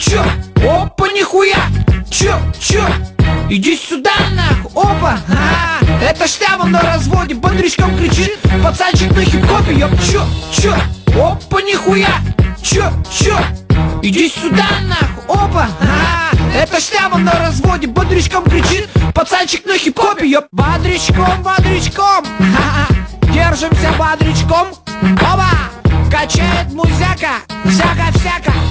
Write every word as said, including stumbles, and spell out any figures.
чё, опа, нихуя, чё, чё, иди сюда нахуй, опа, а, это шляпа на разводе, бодрячком кричит пацанчик на хип-хопе, ёп, чё, чё, опа, нихуя, чё, чё, иди сюда нахуй, опа, а, это шляпа на разводе, бодрячком кричит пацанчик на хип-хопе, ёп, бодрячком, бодрячком, ха-ха, держимся бодрячком, опа, качает музяка, всяко-всяко.